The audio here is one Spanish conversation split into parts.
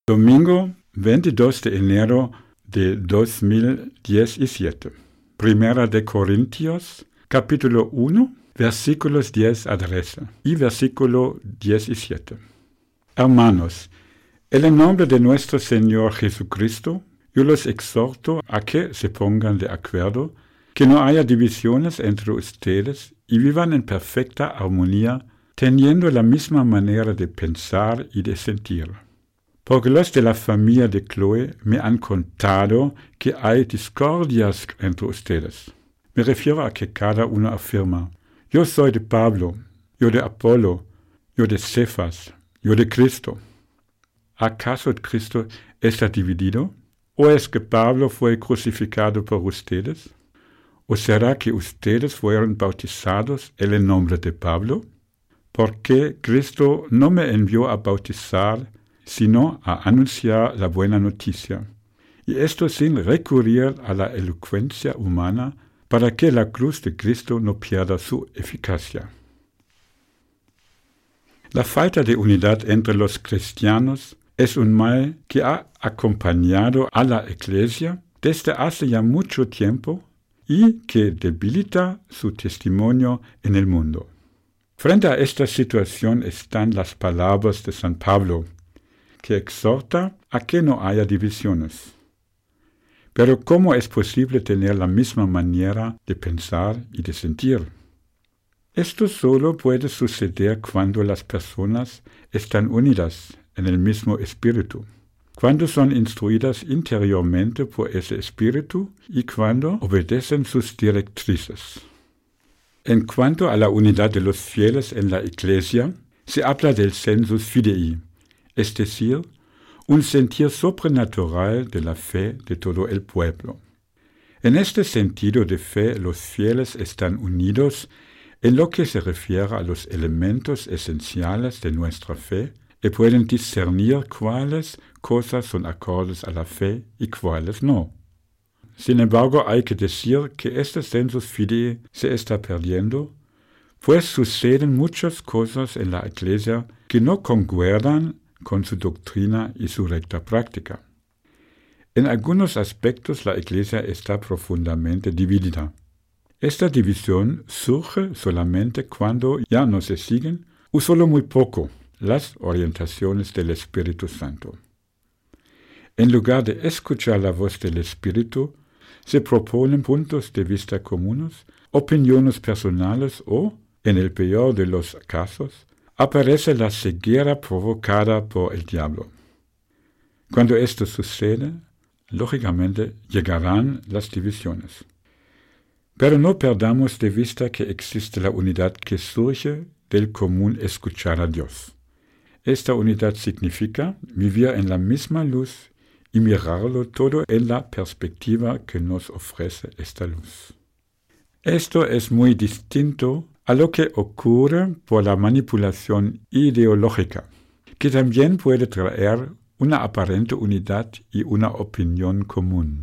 Domingo 22 de enero de 2017. Primera de Corintios, capítulo 1, versículos 10 a 13 y versículo 17. Hermanos, en el nombre de nuestro Señor Jesucristo, yo los exhorto a que se pongan de acuerdo, que no haya divisiones entre ustedes y vivan en perfecta armonía, teniendo la misma manera de pensar y de sentir. Porque los de la familia de Chloe me han contado que hay discordias entre ustedes. Me refiero a que cada uno afirma: yo soy de Pablo, yo de Apolo, yo de Cefas, yo de Cristo. ¿Acaso Cristo está dividido? ¿O es que Pablo fue crucificado por ustedes? ¿O será que ustedes fueron bautizados en el nombre de Pablo? Porque Cristo no me envió a bautizar, sino a anunciar la buena noticia, y esto sin recurrir a la elocuencia humana, para que la cruz de Cristo no pierda su eficacia. La falta de unidad entre los cristianos es un mal que ha acompañado a la Iglesia desde hace ya mucho tiempo y que debilita su testimonio en el mundo. Frente a esta situación están las palabras de San Pablo, que exhorta a que no haya divisiones. Pero ¿cómo es posible tener la misma manera de pensar y de sentir? Esto solo puede suceder cuando las personas están unidas en el mismo espíritu, cuando son instruidas interiormente por ese espíritu y cuando obedecen sus directrices. En cuanto a la unidad de los fieles en la Iglesia, se habla del sensus fidei, es decir, un sentir sobrenatural de la fe de todo el pueblo. En este sentido de fe, los fieles están unidos en lo que se refiere a los elementos esenciales de nuestra fe y pueden discernir cuáles cosas son acordes a la fe y cuáles no. Sin embargo, hay que decir que este sensus fidei se está perdiendo, pues suceden muchas cosas en la Iglesia que no concuerdan con su doctrina y su recta práctica. En algunos aspectos la Iglesia está profundamente dividida. Esta división surge solamente cuando ya no se siguen, o solo muy poco, las orientaciones del Espíritu Santo. En lugar de escuchar la voz del Espíritu, se proponen puntos de vista comunes, opiniones personales o, en el peor de los casos, aparece la ceguera provocada por el diablo. Cuando esto sucede, lógicamente llegarán las divisiones. Pero no perdamos de vista que existe la unidad que surge del común escuchar a Dios. Esta unidad significa vivir en la misma luz y mirarlo todo en la perspectiva que nos ofrece esta luz. Esto es muy distinto a lo que ocurre por la manipulación ideológica, que también puede traer una aparente unidad y una opinión común.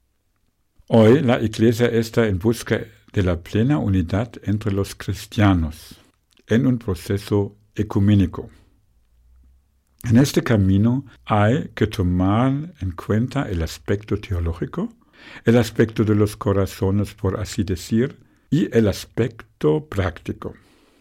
Hoy la Iglesia está en busca de la plena unidad entre los cristianos, en un proceso ecuménico. En este camino hay que tomar en cuenta el aspecto teológico, el aspecto de los corazones, por así decir, y el aspecto práctico.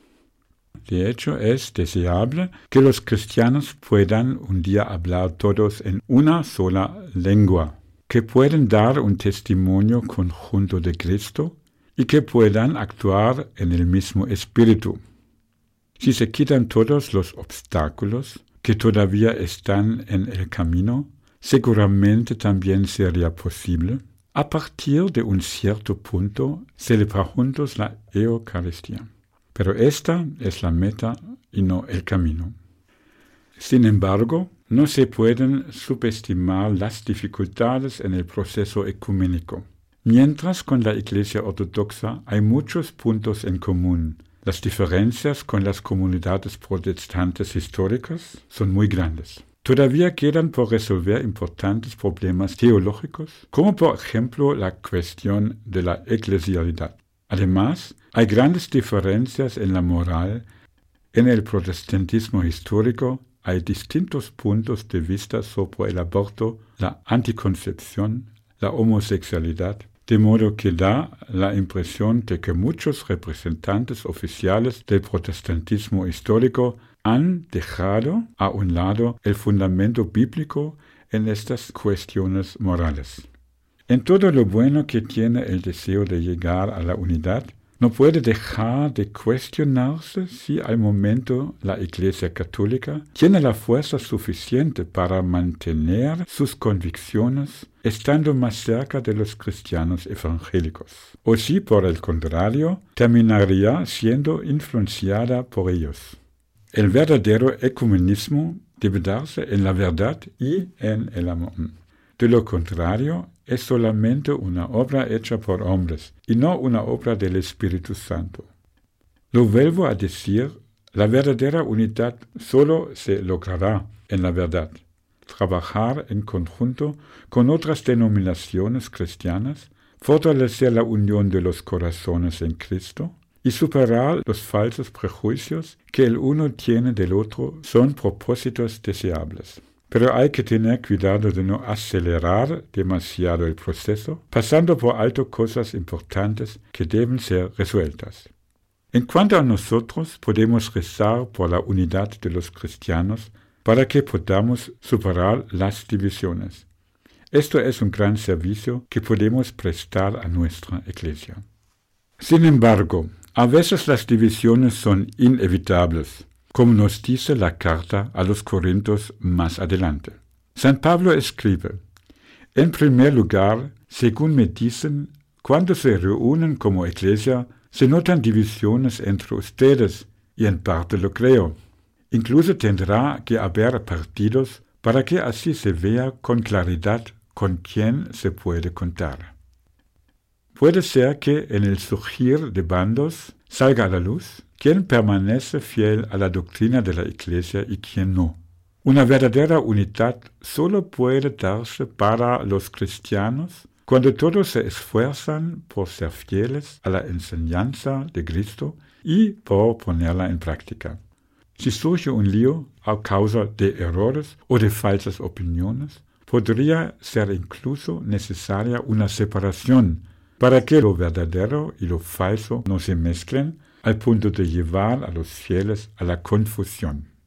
De hecho, es deseable que los cristianos puedan un día hablar todos en una sola lengua, que puedan dar un testimonio conjunto de Cristo y que puedan actuar en el mismo espíritu. Si se quitan todos los obstáculos que todavía están en el camino, seguramente también sería posible, a partir de un cierto punto, celebrar juntos la Eucaristía. Pero esta es la meta y no el camino. Sin embargo, no se pueden subestimar las dificultades en el proceso ecuménico. Mientras con la Iglesia ortodoxa hay muchos puntos en común, las diferencias con las comunidades protestantes históricas son muy grandes. Todavía quedan por resolver importantes problemas teológicos, como por ejemplo la cuestión de la eclesialidad. Además, hay grandes diferencias en la moral, en el protestantismo histórico hay distintos puntos de vista sobre el aborto, la anticoncepción, la homosexualidad, de modo que da la impresión de que muchos representantes oficiales del protestantismo histórico han dejado a un lado el fundamento bíblico en estas cuestiones morales. En todo lo bueno que tiene el deseo de llegar a la unidad, no puede dejar de cuestionarse si al momento la Iglesia Católica tiene la fuerza suficiente para mantener sus convicciones estando más cerca de los cristianos evangélicos, o si por el contrario terminaría siendo influenciada por ellos. El verdadero ecumenismo debe darse en la verdad y en el amor. De lo contrario, es solamente una obra hecha por hombres y no una obra del Espíritu Santo. Lo vuelvo a decir, la verdadera unidad solo se logrará en la verdad. Trabajar en conjunto con otras denominaciones cristianas, fortalecer la unión de los corazones en Cristo y superar los falsos prejuicios que el uno tiene del otro son propósitos deseables. Pero hay que tener cuidado de no acelerar demasiado el proceso, pasando por alto cosas importantes que deben ser resueltas. En cuanto a nosotros, podemos rezar por la unidad de los cristianos para que podamos superar las divisiones. Esto es un gran servicio que podemos prestar a nuestra Iglesia. Sin embargo, a veces las divisiones son inevitables, como nos dice la carta a los Corintios más adelante. San Pablo escribe: en primer lugar, según me dicen, cuando se reúnen como iglesia, se notan divisiones entre ustedes, y en parte lo creo. Incluso tendrá que haber partidos para que así se vea con claridad con quién se puede contar. Puede ser que en el surgir de bandos salga a la luz quién permanece fiel a la doctrina de la Iglesia y quién no. Una verdadera unidad solo puede darse para los cristianos cuando todos se esfuerzan por ser fieles a la enseñanza de Cristo y por ponerla en práctica. Si surge un lío a causa de errores o de falsas opiniones, podría ser incluso necesaria una separación para que lo verdadero y lo falso no se mezclen al punto de llevar a los fieles a la confusión.